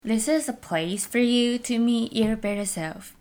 This is a place for you to meet your better self.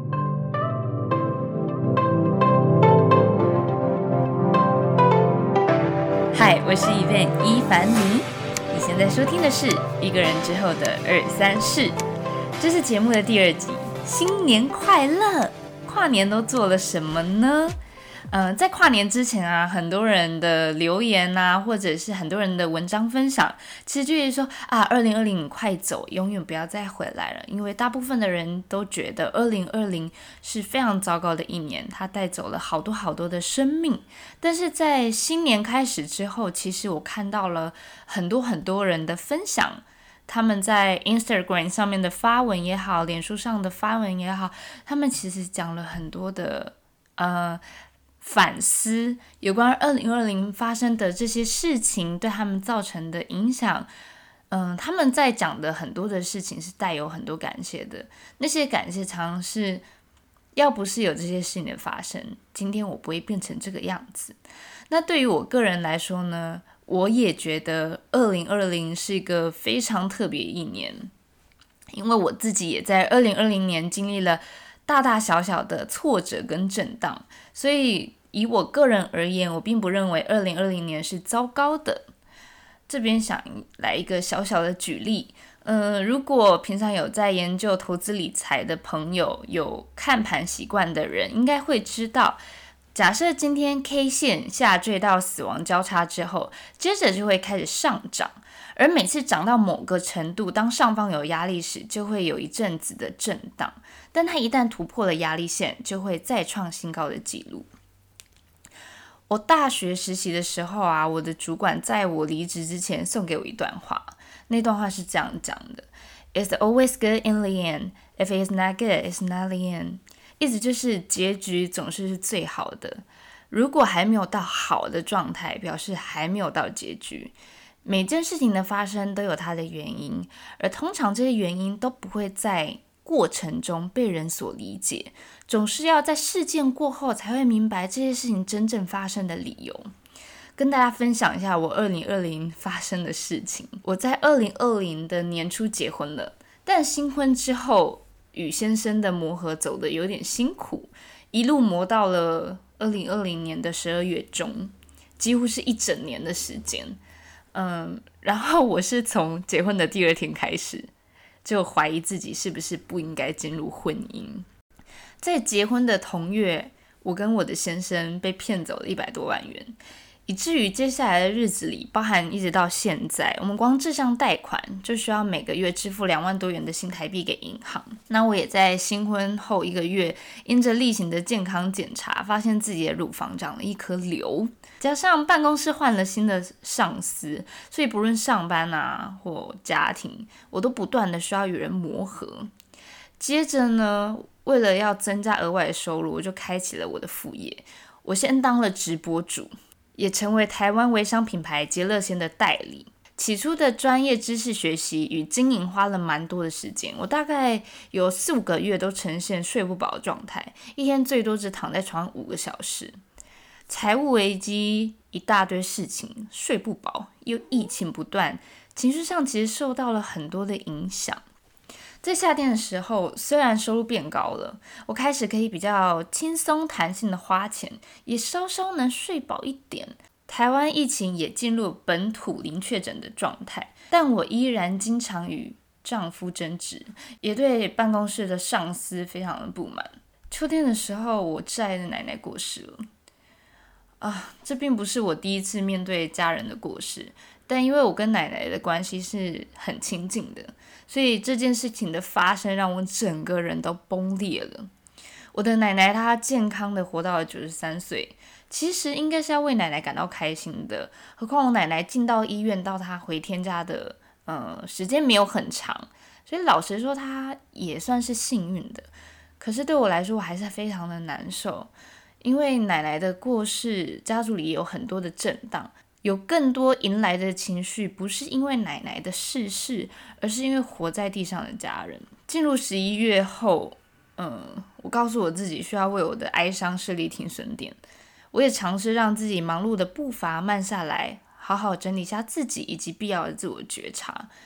嗨，我是Event伊凡妮。你现在收听的是一个人之后的234，这是节目的第2集。新年快乐！跨年都做了什么呢？在跨年之前啊，很多人的留言啊，或者是很多人的文章分享，其实就是说啊，2020你快走，永远不要再回来了。因为大部分的人都觉得2020是非常糟糕的一年，它带走了好多好多的生命。但是在新年开始之后，其实我看到了很多人的分享。他们在 Instagram 上面的发文也好，脸书上的发文也好，他们其实讲了很多的反思有关2020发生的这些事情对他们造成的影响。他们在讲的很多的事情是带有很多感谢的，那些感谢常常是要不是有这些事情的发生，今天我不会变成这个样子。那对于我个人来说呢，我也觉得2020是一个非常特别一年，因为我自己也在2020年经历了大大小小的挫折跟震荡，所以以我个人而言，我并不认为2020年是糟糕的。这边想来一个小小的举例，如果平常有在研究投资理财的朋友，有看盘习惯的人，应该会知道，假设今天 K 线下坠到死亡交叉之后，接着就会开始上涨，而每次涨到某个程度，当上方有压力时，就会有一阵子的震荡，但它一旦突破了压力线，就会再创新高的记录。我大学实习的时候啊，我的主管在我离职之前送给我一段话，那段话是这样讲的 ：It's always good in the end. If it's not good, it's not the end. 意思就是结局总是最好的。如果还没有到好的状态，表示还没有到结局。每件事情的发生都有它的原因，而通常这些原因都不会在过程中被人所理解，总是要在事件过后才会明白这些事情真正发生的理由。跟大家分享一下我2020发生的事情。我在2020的年初结婚了，但新婚之后与先生的磨合走得有点辛苦，一路磨到了2020年的12月中，几乎是一整年的时间。然后我是从结婚的第2天开始就怀疑自己是不是不应该进入婚姻。在结婚的同月，我跟我的先生被骗走了100多万元，以至于接下来的日子里，包含一直到现在，我们光这项贷款就需要每个月支付2万多元的新台币给银行。那我也在新婚后1个月，因着例行的健康检查，发现自己的乳房长了一颗瘤，加上办公室换了新的上司，所以不论上班啊或家庭，我都不断的需要与人磨合。接着呢，为了要增加额外的收入，我就开启了我的副业。我先当了直播主，也成为台湾微商品牌捷乐鲜的代理。起初的专业知识学习与经营花了蛮多的时间，我大概有4-5个月都呈现睡不饱的状态，一天最多只躺在床上5个小时。财务危机，一大堆事情，睡不饱，又疫情不断，情绪上其实受到了很多的影响。在夏天的时候，虽然收入变高了，我开始可以比较轻松弹性的花钱，也稍稍能睡饱一点。台湾疫情也进入本土零确诊的状态，但我依然经常与丈夫争执，也对办公室的上司非常的不满。秋天的时候，我挚爱的奶奶过世了。这并不是我第一次面对家人的过世，但因为我跟奶奶的关系是很亲近的，所以这件事情的发生让我整个人都崩裂了。我的奶奶她健康的活到了93岁，其实应该是要为奶奶感到开心的，何况我奶奶进到医院到她回天家的时间没有很长，所以老实说她也算是幸运的。可是对我来说，我还是非常的难受。因为奶奶的过世，家族里也有很多的震荡，有更多迎来的情绪，不是因为奶奶的逝世，而是因为活在地上的家人。进入11月后，我告诉我自己需要为我的哀伤设立停损点。我也尝试让自己忙碌的步伐慢下来，好好整理一下自己以及必要的自我觉察。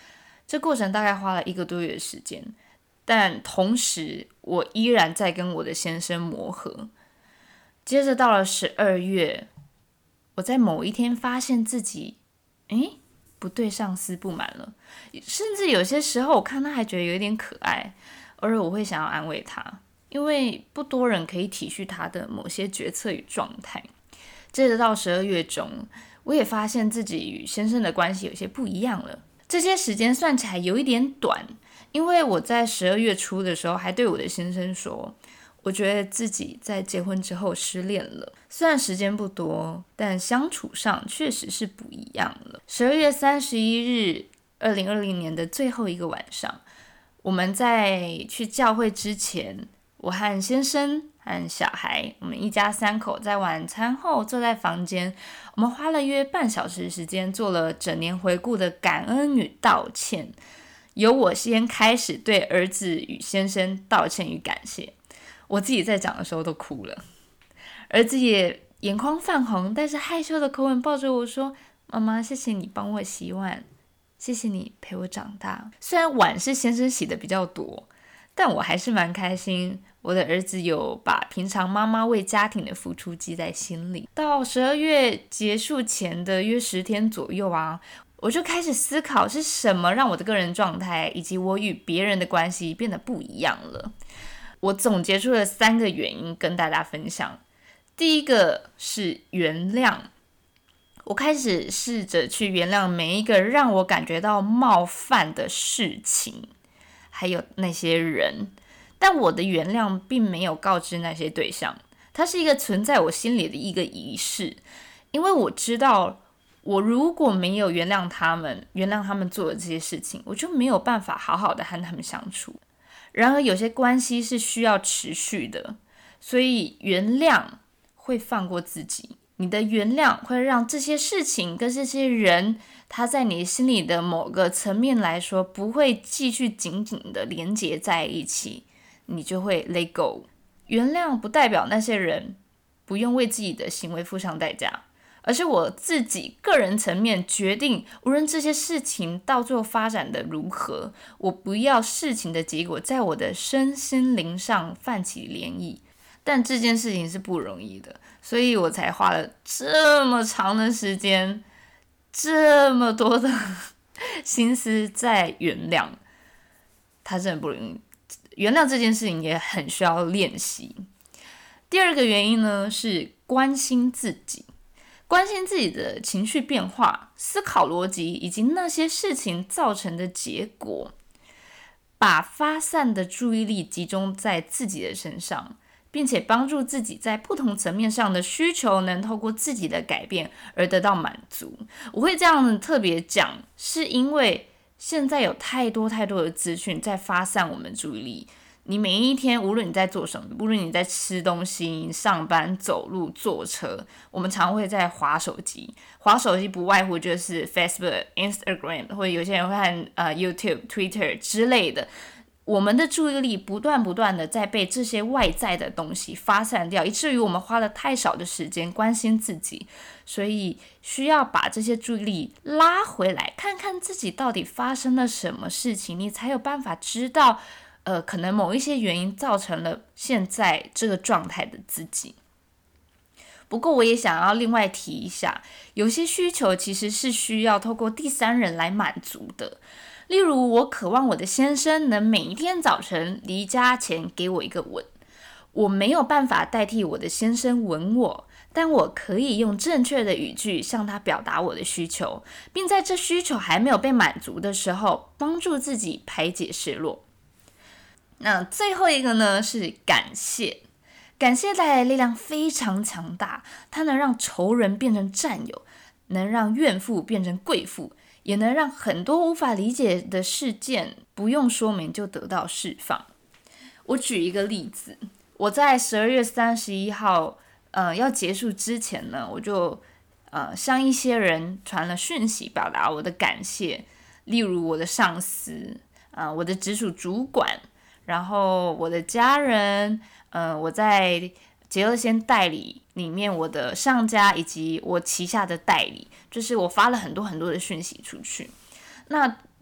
这过程大概花了1个多月的时间，但同时我依然在跟我的先生磨合。接着到了12月，我在某一天发现自己，不对上司不满了，甚至有些时候我看他还觉得有一点可爱，偶尔我会想要安慰他，因为不多人可以体恤他的某些决策与状态。接着到12月中，我也发现自己与先生的关系有些不一样了。这些时间算起来有一点短，因为我在12月初的时候还对我的先生说，我觉得自己在结婚之后失恋了。虽然时间不多，但相处上确实是不一样了。12月31日2020年的最后一个晚上，我们在去教会之前，我和先生和小孩，我们一家3口在晚餐后坐在房间，我们花了约半小时的时间做了整年回顾的感恩与道歉。由我先开始对儿子与先生道歉与感谢，我自己在讲的时候都哭了，儿子也眼眶泛红，带着害羞的口吻抱着我说，妈妈，谢谢你帮我洗碗，谢谢你陪我长大。虽然碗是先生洗的比较多，但我还是蛮开心，我的儿子有把平常妈妈为家庭的付出记在心里。到12月结束前的约10天左右啊，我就开始思考是什么让我的个人状态以及我与别人的关系变得不一样了。我总结出了3个原因跟大家分享。第一个是原谅，我开始试着去原谅每一个让我感觉到冒犯的事情，还有那些人，但我的原谅并没有告知那些对象，它是一个存在我心里的一个仪式，因为我知道我如果没有原谅他们做的这些事情，我就没有办法好好的和他们相处。然而有些关系是需要持续的，所以原谅会放过自己，你的原谅会让这些事情跟这些人，他在你心里的某个层面来说不会继续紧紧的连结在一起，你就会 let go。 原谅不代表那些人不用为自己的行为付上代价，而是我自己个人层面决定，无论这些事情到最后发展的如何，我不要事情的结果在我的身心灵上泛起涟漪。但这件事情是不容易的，所以我才花了这么长的时间，这么多的心思在原谅。它真的不容易，原谅这件事情也很需要练习。第二个原因呢，是关心自己。关心自己的情绪变化、思考逻辑以及那些事情造成的结果，把发散的注意力集中在自己的身上，并且帮助自己在不同层面上的需求能透过自己的改变而得到满足。我会这样特别讲，是因为现在有太多的资讯在发散我们注意力。你每一天，无论你在做什么，无论你在吃东西、上班、走路、坐车，我们常会在滑手机。滑手机不外乎就是 Facebook、Instagram， 或者有些人会看YouTube、Twitter 之类的。我们的注意力不断的在被这些外在的东西发散掉，以至于我们花了太少的时间关心自己，所以需要把这些注意力拉回来，看看自己到底发生了什么事情，你才有办法知道可能某一些原因造成了现在这个状态的自己。不过我也想要另外提一下，有些需求其实是需要透过第三人来满足的。例如，我渴望我的先生能每一天早晨离家前给我一个吻，我没有办法代替我的先生吻我，但我可以用正确的语句向他表达我的需求，并在这需求还没有被满足的时候，帮助自己排解失落。那最后一个呢，是感谢。感谢带来的力量非常强大，它能让仇人变成战友，能让怨妇变成贵妇，也能让很多无法理解的事件不用说明就得到释放。我举一个例子，我在12月31号要结束之前呢，我就向一些人传了讯息，表达我的感谢，例如我的上司，我的直属主管，然后我的家人，我在杰乐仙代理里面我的上家以及我旗下的代理，就是我发了很多的讯息出去。那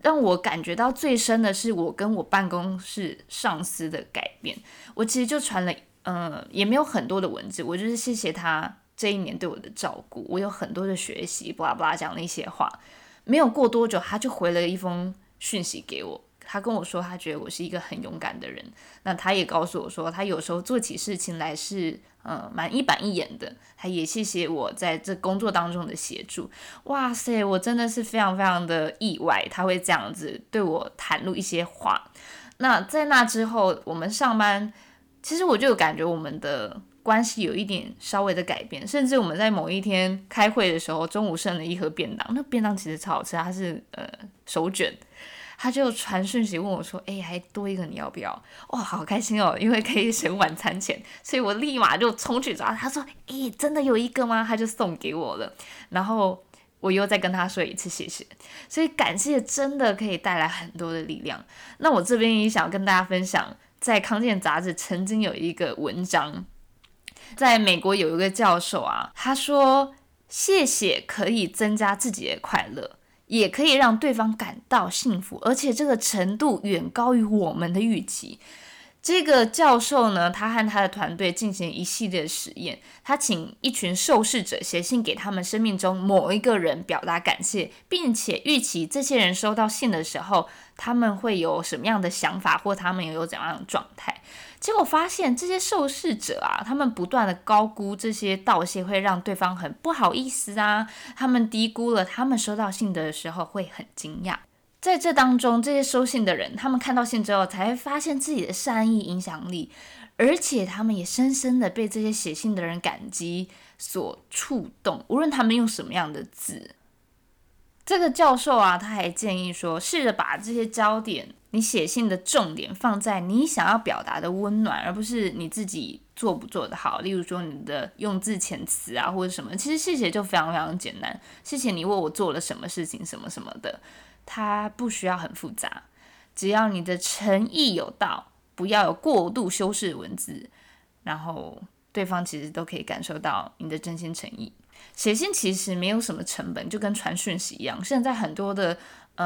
让我感觉到最深的是我跟我办公室上司的改变。我其实就传了也没有很多的文字，我就是谢谢他这一年对我的照顾，我有很多的学习巴拉巴拉讲了一些话。没有过多久他就回了一封讯息给我，他跟我说他觉得我是一个很勇敢的人，那他也告诉我说他有时候做起事情来是蛮一板一眼的，他也谢谢我在这工作当中的协助。哇塞，我真的是非常非常的意外他会这样子对我袒露一些话。那在那之后我们上班，其实我就有感觉我们的关系有一点稍微的改变，甚至我们在某一天开会的时候，中午剩了一盒便当，那便当其实超好吃，它是手卷，他就传讯息问我说还多一个你要不要？哇，好开心哦，因为可以省晚餐钱，所以我立马就冲去找他说真的有一个吗？他就送给我了，然后我又再跟他说一次谢谢。所以感谢真的可以带来很多的力量。那我这边也想跟大家分享，在康健杂志曾经有一个文章，在美国有一个教授啊，他说谢谢可以增加自己的快乐，也可以让对方感到幸福，而且这个程度远高于我们的预期。这个教授呢，他和他的团队进行一系列的实验，他请一群受试者写信给他们生命中某一个人表达感谢，并且预期这些人收到信的时候，他们会有什么样的想法，或他们有怎样的状态。结果发现这些受试者啊，他们不断的高估这些道谢会让对方很不好意思啊，他们低估了他们收到信的时候会很惊讶。在这当中，这些收信的人，他们看到信之后才会发现自己的善意影响力，而且他们也深深的被这些写信的人感激所触动，无论他们用什么样的字。这个教授啊，他还建议说，试着把这些焦点，你写信的重点放在你想要表达的温暖，而不是你自己做不做得好。例如说你的用字遣词啊，或者什么，其实谢谢就非常非常简单，谢谢你为我做了什么事情什么什么的，它不需要很复杂，只要你的诚意有到，不要有过度修饰的文字，然后对方其实都可以感受到你的真心诚意。写信其实没有什么成本，就跟传讯息一样。现在很多的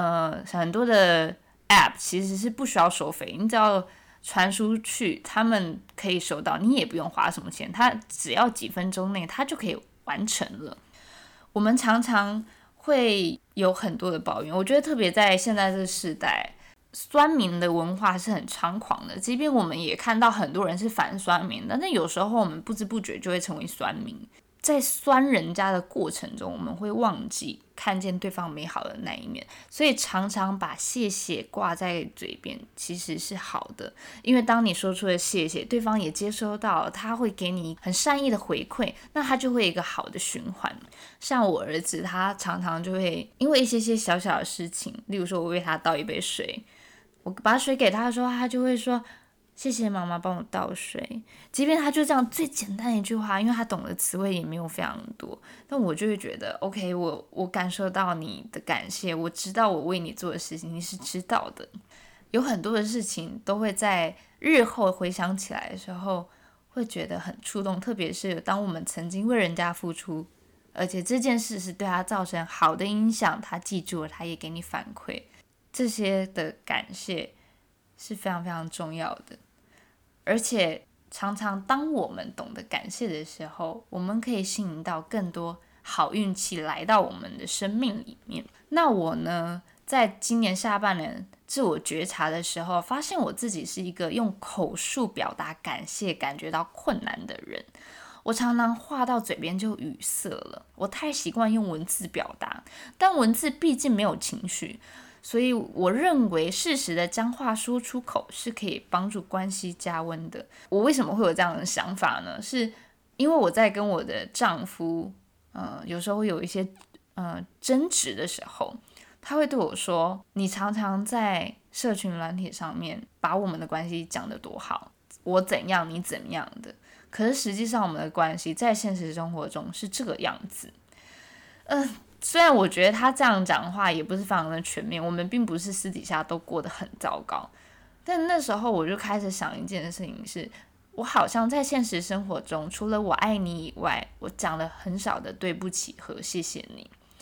App 其实是不需要收费，你只要传出去，他们可以收到，你也不用花什么钱，他只要几分钟内他就可以完成了。我们常常会有很多的抱怨，我觉得特别在现在这个时代，酸民的文化是很猖狂的，即便我们也看到很多人是反酸民的，但有时候我们不知不觉就会成为酸民。在酸人家的过程中，我们会忘记看见对方美好的那一面，所以常常把谢谢挂在嘴边其实是好的，因为当你说出了谢谢，对方也接收到，他会给你很善意的回馈，那他就会有一个好的循环。像我儿子，他常常就会因为一些小小的事情，例如说我为他倒一杯水，我把水给他的时候，他就会说谢谢妈妈帮我倒水，即便他就这样最简单的一句话，因为他懂的词汇也没有非常多，但我就会觉得 OK， 我感受到你的感谢，我知道我为你做的事情你是知道的。有很多的事情都会在日后回想起来的时候会觉得很触动，特别是当我们曾经为人家付出，而且这件事是对他造成好的影响，他记住了，他也给你反馈，这些的感谢是非常非常重要的。而且常常当我们懂得感谢的时候，我们可以吸引到更多好运气来到我们的生命里面。那我呢，在今年下半年自我觉察的时候，发现我自己是一个用口述表达感谢感觉到困难的人。我常常话到嘴边就语塞了，我太习惯用文字表达，但文字毕竟没有情绪，所以我认为适时的将话说出口是可以帮助关系加温的。我为什么会有这样的想法呢？是因为我在跟我的丈夫有时候会有一些争执的时候，他会对我说，你常常在社群软体上面把我们的关系讲得多好，我怎样你怎么样的，可是实际上我们的关系在现实生活中是这个样子。虽然我觉得他这样讲话也不是非常的全面，我们并不是私底下都过得很糟糕，但那时候我就开始想一件事情是，我好像在现实生活中除了我爱你以外，我讲了很少的对不起和谢谢你。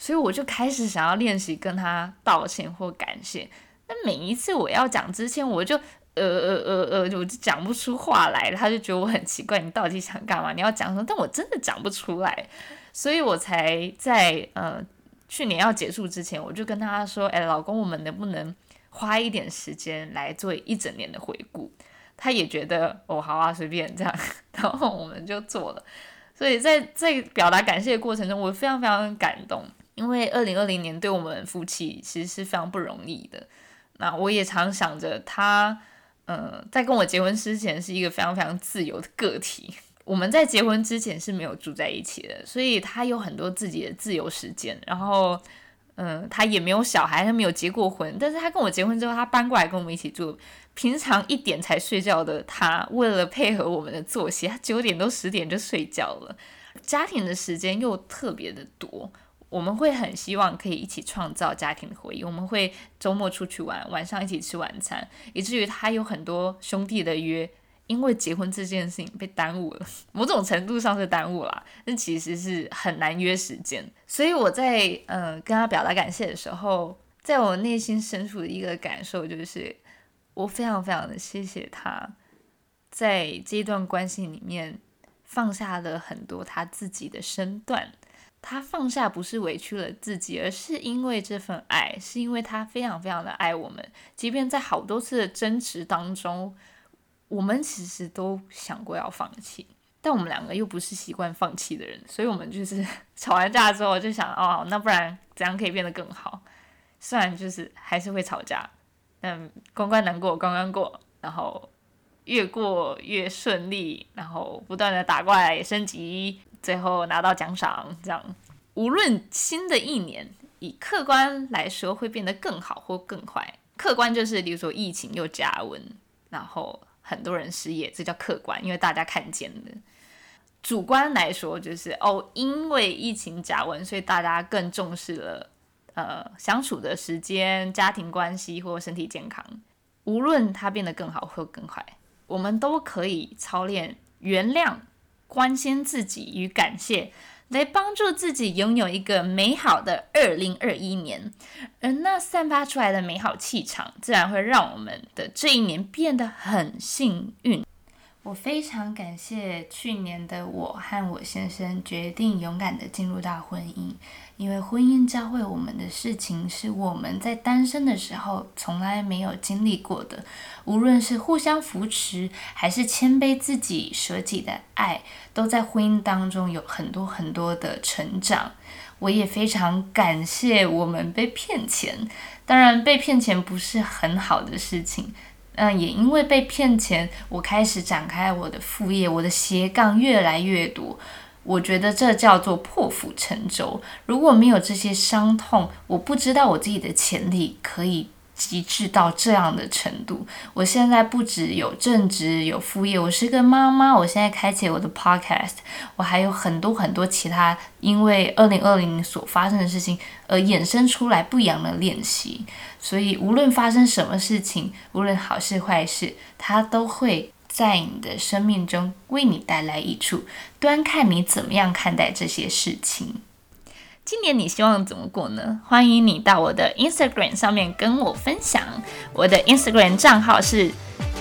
所以我就开始想要练习跟他道歉或感谢。但每一次我要讲之前，我就我就讲不出话来，他就觉得我很奇怪，你到底想干嘛？你要讲什么？但我真的讲不出来，所以我才在去年要结束之前，我就跟他说：“老公，我们能不能花一点时间来做一整年的回顾？”他也觉得好啊，随便这样，然后我们就做了。所以在表达感谢的过程中，我非常非常感动，因为2020年对我们夫妻其实是非常不容易的。那我也常想着他，在跟我结婚之前是一个非常非常自由的个体。我们在结婚之前是没有住在一起的，所以他有很多自己的自由时间。然后，他也没有小孩，他没有结过婚。但是他跟我结婚之后，他搬过来跟我们一起住。平常1点才睡觉的他，为了配合我们的作息，他9点多10点就睡觉了。家庭的时间又特别的多，我们会很希望可以一起创造家庭的回忆。我们会周末出去玩，晚上一起吃晚餐，以至于他有很多兄弟的约，因为结婚这件事情被耽误了，某种程度上是耽误啦，但其实是很难约时间。所以我在跟他表达感谢的时候，在我内心深处的一个感受就是，我非常非常的谢谢他，在这一段关系里面放下了很多他自己的身段。他放下不是委屈了自己，而是因为这份爱，是因为他非常非常的爱我们。即便在好多次的争执当中，我们其实都想过要放弃，但我们2个又不是习惯放弃的人，所以我们就是吵完架之后就想，那不然怎样可以变得更好？虽然就是还是会吵架，但关关难过关关过，然后越过越顺利，然后不断的打怪升级，最后拿到奖赏。这样，无论新的一年以客观来说会变得更好或更坏，客观就是比如说疫情又加温，然后很多人失业，这叫客观，因为大家看见的。主观来说就是因为疫情加温，所以大家更重视了相处的时间、家庭关系或身体健康。无论它变得更好或更坏，我们都可以操练原谅、关心自己与感谢，来帮助自己拥有一个美好的2021年。而那散发出来的美好气场，自然会让我们的这一年变得很幸运。我非常感谢去年的我和我先生决定勇敢地进入到婚姻，因为婚姻教会我们的事情是我们在单身的时候从来没有经历过的，无论是互相扶持，还是谦卑自己、舍己的爱，都在婚姻当中有很多很多的成长。我也非常感谢我们被骗钱，当然被骗钱不是很好的事情，也因为被骗钱，我开始展开我的副业，我的斜杠越来越多。我觉得这叫做破釜沉舟。如果没有这些伤痛，我不知道我自己的潜力可以极致到这样的程度。我现在不只有正职，有副业，我是个妈妈，我现在开启我的 podcast， 我还有很多很多其他因为2020所发生的事情而衍生出来不一样的练习。所以无论发生什么事情，无论好事坏事，它都会在你的生命中为你带来益处，端看你怎么样看待这些事情。今年你希望怎么过呢？欢迎你到我的 Instagram 上面跟我分享。我的 Instagram 账号是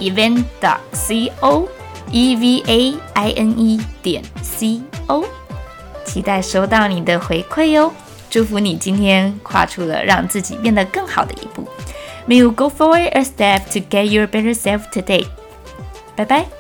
evaine.co EVAINE.co， 期待收到你的回馈哦。祝福你今天跨出了让自己变得更好的一步。May you go forward a step to get your better self today. 拜拜。